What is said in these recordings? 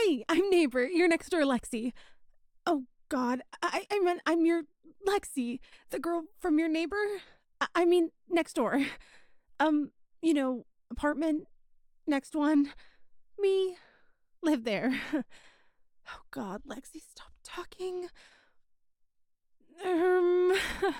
Hey, I'm neighbor. You're next door, Lexi. Oh, God. I meant I'm your Lexi, the girl from your neighbor. I mean, next door. Um, apartment, next one. Me, live there. Oh, God, Lexi, stop talking. Um,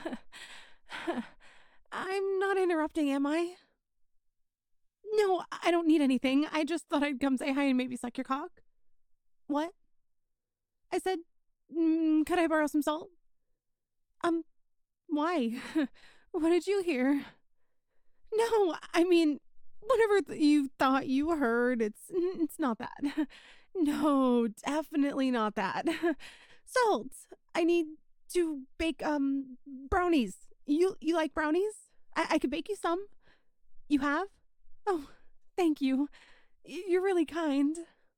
I'm not interrupting, am I? No, I don't need anything. I just thought I'd come say hi and maybe suck your cock. What? I said, could I borrow some salt? Um, why? What did you hear? No, I mean, whatever you thought you heard, it's not that. No, definitely not that. Salt. I need to bake brownies. You like brownies? I could bake you some. You have? Oh, thank you. You're really kind.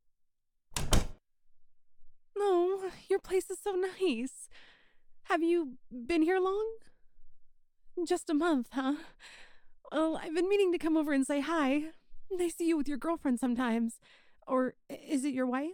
Oh, your place is so nice. Have you been here long? Just a month, huh? Well, I've been meaning to come over and say hi. I see you with your girlfriend sometimes. Or is it your wife?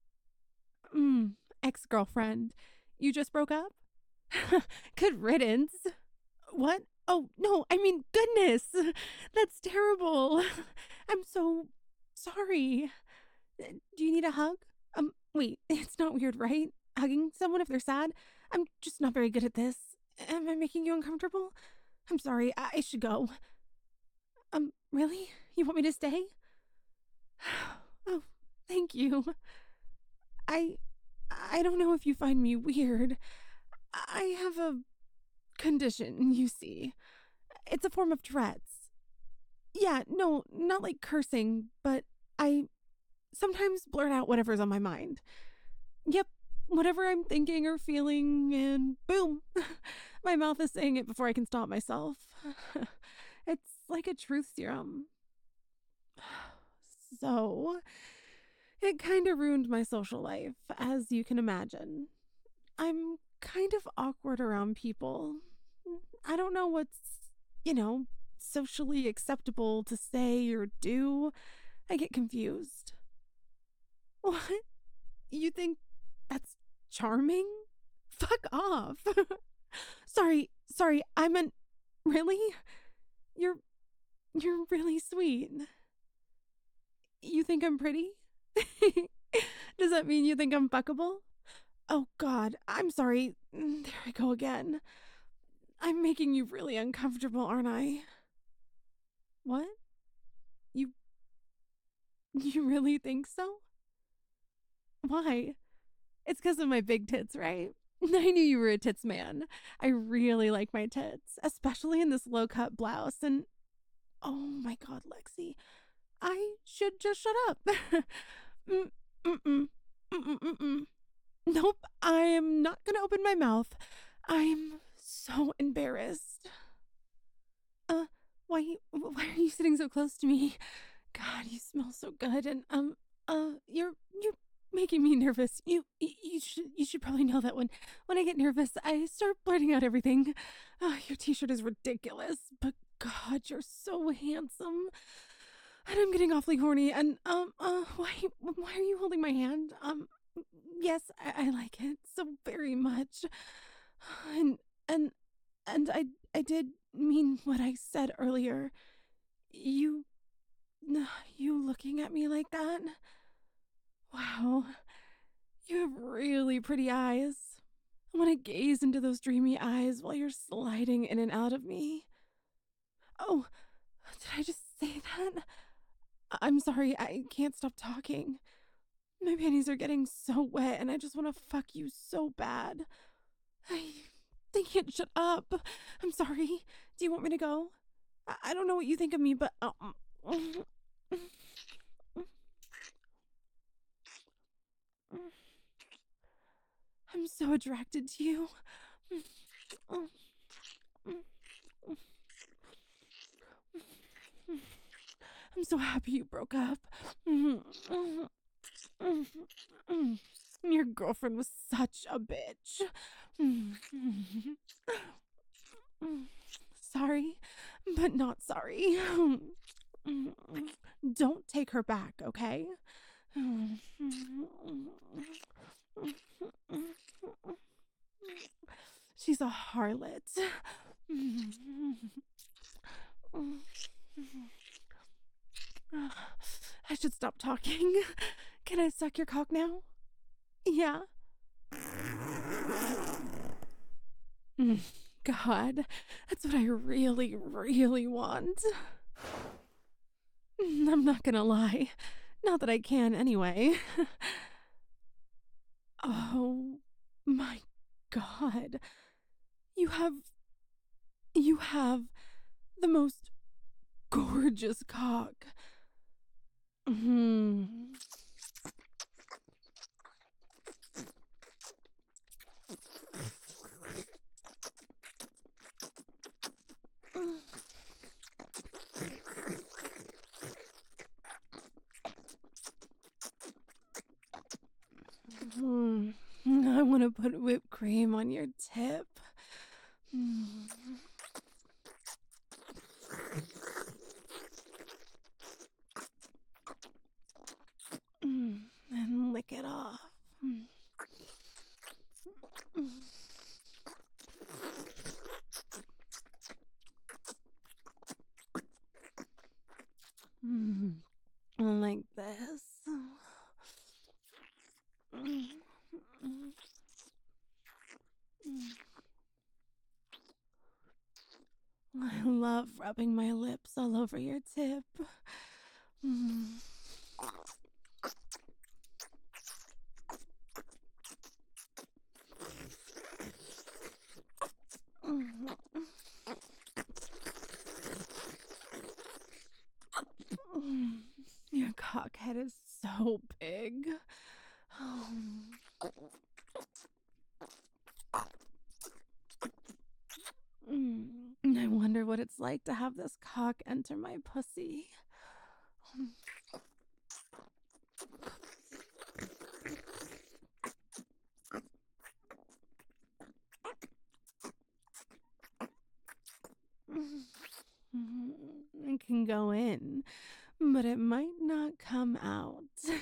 Ex-girlfriend. You just broke up? Good riddance. What? Oh, no, I mean, goodness. That's terrible. I'm so sorry. Do you need a hug? Wait, it's not weird, right? Hugging someone if they're sad? I'm just not very good at this. Am I making you uncomfortable? I'm sorry, I should go. Really? You want me to stay? Oh, thank you. I I don't know if you find me weird. I have a condition, you see. It's a form of Tourette's. Yeah, no, not like cursing, but I sometimes blurt out whatever's on my mind. Yep, whatever I'm thinking or feeling, and boom, my mouth is saying it before I can stop myself. It's like a truth serum. So, it kind of ruined my social life, as you can imagine. I'm kind of awkward around people. I don't know what's, you know, socially acceptable to say or do. I get confused. What? You think that's charming? Fuck off. Sorry, I meant really? You're you're really sweet. You think I'm pretty? Does that mean you think I'm fuckable? Oh god, I'm sorry. There I go again. I'm making you really uncomfortable, aren't I? What? You you really think so? Why? It's because of my big tits, right? I knew you were a tits man. I really like my tits, especially in this low cut blouse. And oh my god, Lexi, I should just shut up. mm, mm-mm, mm-mm. Nope, I am not gonna open my mouth. I'm so embarrassed. Uh, why are you sitting so close to me? God, you smell so good, and you're making me nervous. You should probably know that when I get nervous, I start blurting out everything. Your T-shirt is ridiculous, but God, you're so handsome, and I'm getting awfully horny. And why are you holding my hand? Yes, I like it so very much, and and I did mean what I said earlier. You you looking at me like that? Wow, you have really pretty eyes. I want to gaze into those dreamy eyes while you're sliding in and out of me. Oh, did I just say that? I'm sorry, I can't stop talking. My panties are getting so wet and I just want to fuck you so bad. I They can't shut up. I'm sorry. Do you want me to go? I don't know what you think of me, but I'm so attracted to you. I'm so happy you broke up. Your girlfriend was such a bitch. Sorry, but not sorry. Don't take her back, okay? She's a harlot. I should stop talking. Can I suck your cock now? Yeah. Mm, God, that's what I really, really want. I'm not gonna lie. Not that I can anyway. Oh my God. You have. You have the most gorgeous cock. Hmm. Hmm. I want to put whipped cream on your tip. Hmm. And lick it off. Like this. I love rubbing my lips all over your tip. Your cockhead is so big. I wonder what it's like to have this cock enter my pussy. It can go in, but it might not come out.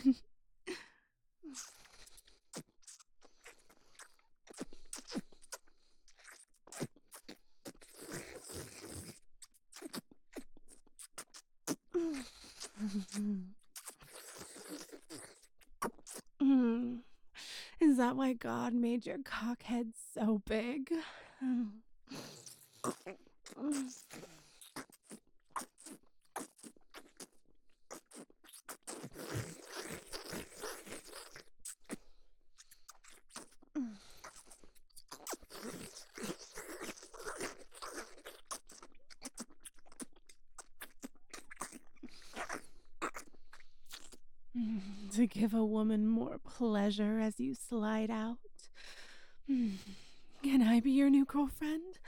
Is that why God made your cockhead so big? To give a woman more pleasure as you slide out. Can I be your new girlfriend?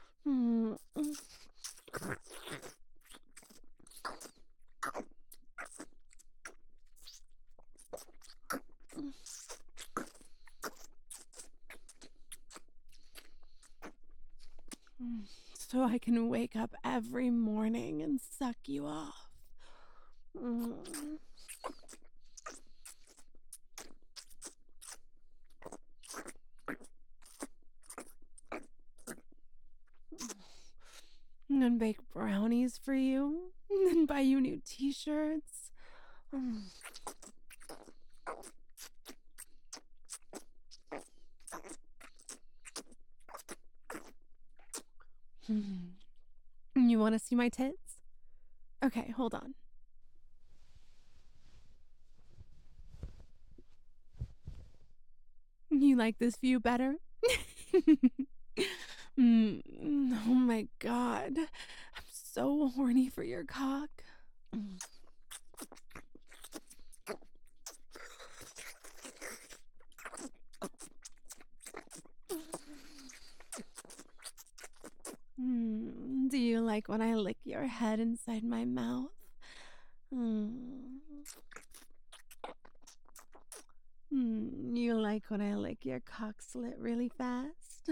So I can wake up every morning and suck you off. And bake brownies for you. And buy you new t-shirts. You want to see my tits? Okay, hold on. You like this view better? Oh my God. I'm so horny for your cock. Do you like when I lick your head inside my mouth? You like when I lick your cock slit really fast?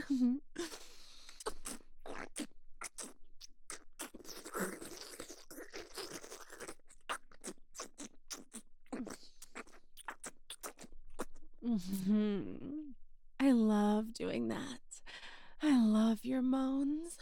I love doing that. I love your moans.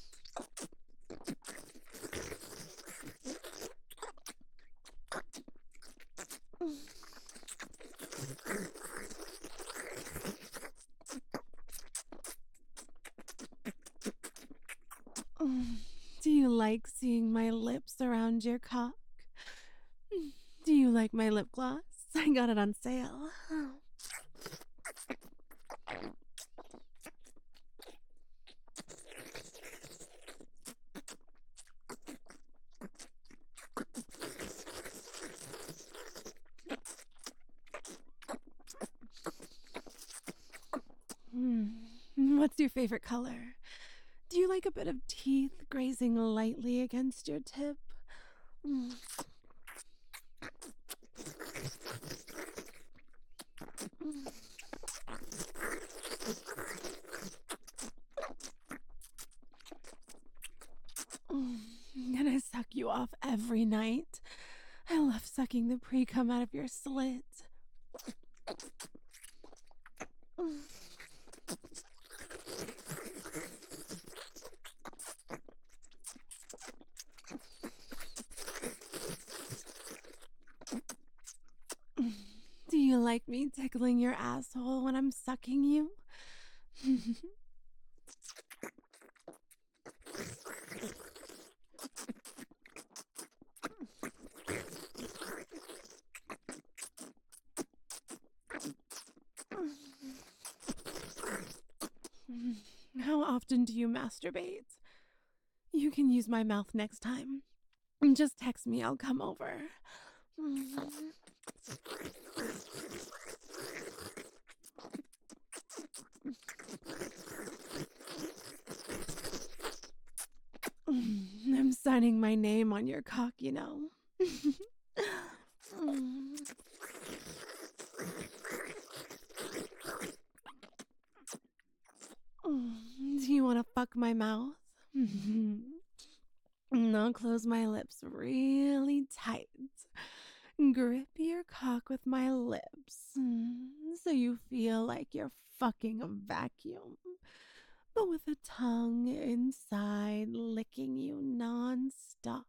Do you like seeing my lips around your cock? Do you like my lip gloss? I got it on sale. What's your favorite color? Do you like a bit of teeth grazing lightly against your tip? Mm. Can I suck you off every night? I love sucking the pre-cum out of your slit. Do you like me tickling your asshole when I'm sucking you? How often do you masturbate? You can use my mouth next time. Just text me, I'll come over. I'm signing my name on your cock, you know. Do you want to fuck my mouth? I'll close my lips really tight. Grip your cock with my lips so you feel like you're fucking a vacuum, but with a tongue inside licking you non-stop.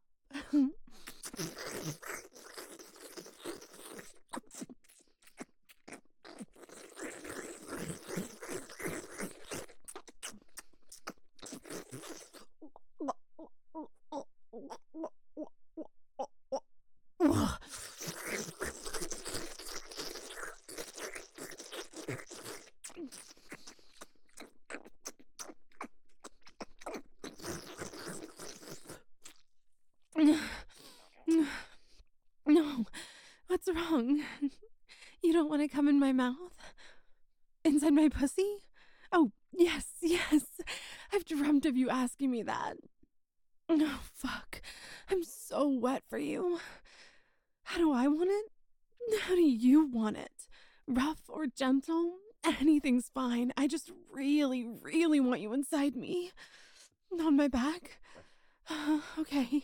No, what's wrong? You don't want to come in my mouth? Inside my pussy? Oh, yes, yes. I've dreamt of you asking me that. Oh, fuck. I'm so wet for you. How do I want it? How do you want it? Rough or gentle? Anything's fine. I just really, really want you inside me. On my back? Okay.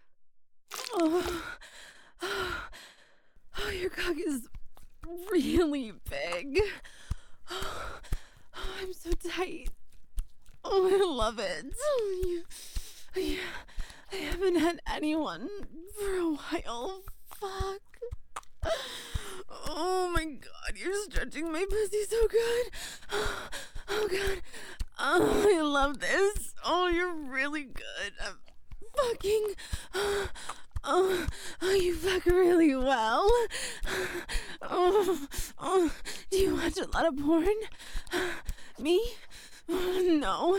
Oh, your cock is really big. Oh, I'm so tight. Oh, I love it. Yeah, I haven't had anyone for a while. Fuck. Oh my god, you're stretching my pussy so good. Oh god. Oh, I love this. Oh, you're really good. I'm fucking. Oh, you fuck really well. Do you watch a lot of porn? Me? No.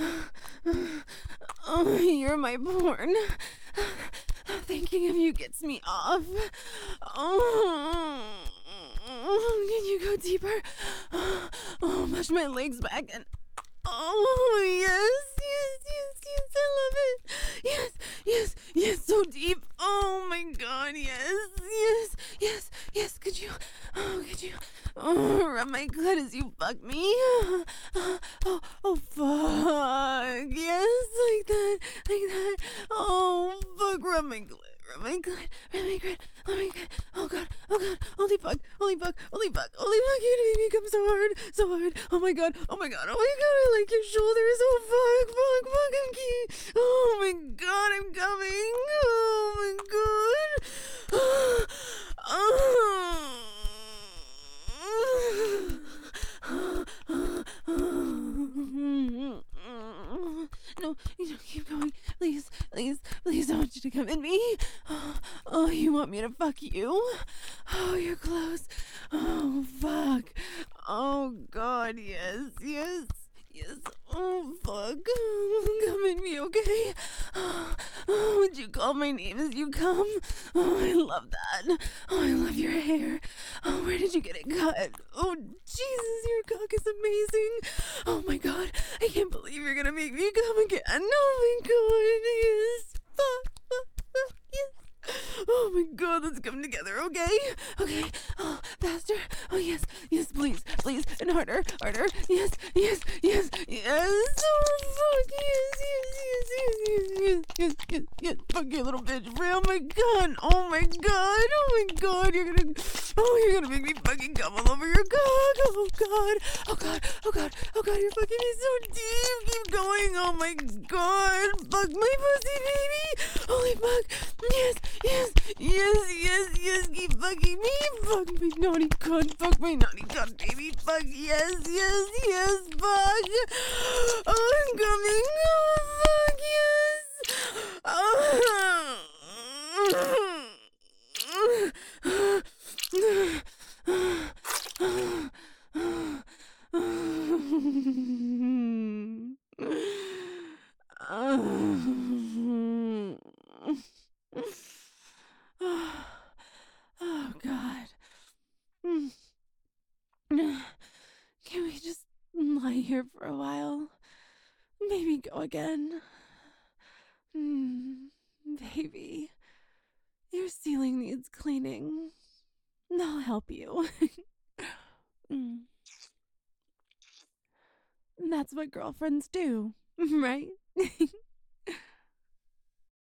Oh, you're my porn. Thinking of you gets me off. Oh, can you go deeper? Oh, push my legs back and. Oh, yes, I love it. Yes, so deep. Oh my god, yes. Could you, Rub my clit as you fuck me. Oh, fuck. Yes, like that, like that. Oh, fuck, rub my clit. Rub my clit, rub my clit, oh my god, oh god, holy fuck, holy fuck, holy fuck, holy fuck, you make me come so hard, so hard, oh my god, oh my god, oh my god, I like your shoulders, oh fuck, fuck, fuck, I'm key, oh my god, I'm coming, oh my god, no, you don't keep going. Please, please, please, I want you to come in me. Oh, you want me to fuck you? Oh, you're close. Oh, fuck. Oh, God, yes, yes, yes. Oh, fuck. Come in me, okay? Oh, would you call my name as you come? Oh, I love that. Oh, I love your hair. Oh, where did you get it cut? Oh, Jesus, your cock is amazing. Oh my god, I can't believe you're gonna make me come again. Oh my god, yes. Yes. Oh my god, let's come together, okay? Okay. Oh, faster. Oh yes, yes, please, please, and harder, harder. Yes, yes, yes, yes. Oh fuck, yes, yes, yes, yes, yes, yes, yes, yes. Fuck you, little bitch. Oh my god. Oh my god. Oh my god. You're gonna make me fucking come all over your cock. Oh god. Oh god. Oh god. Oh god. You're fucking me so deep. Keep going. Oh my god. Fuck my pussy, baby. Holy fuck. Yes, yes, yes, yes, yes. Keep fucking me. Fuck my naughty cunt. Fuck my naughty cunt, baby. Fuck. Yes, yes, yes. Fuck. Oh, I'm coming. Oh, fuck. Yes. Oh. Oh God. Can we just lie here for a while? Maybe go again. Baby, your ceiling needs cleaning. I'll help you. Mm, That's what girlfriends do, right?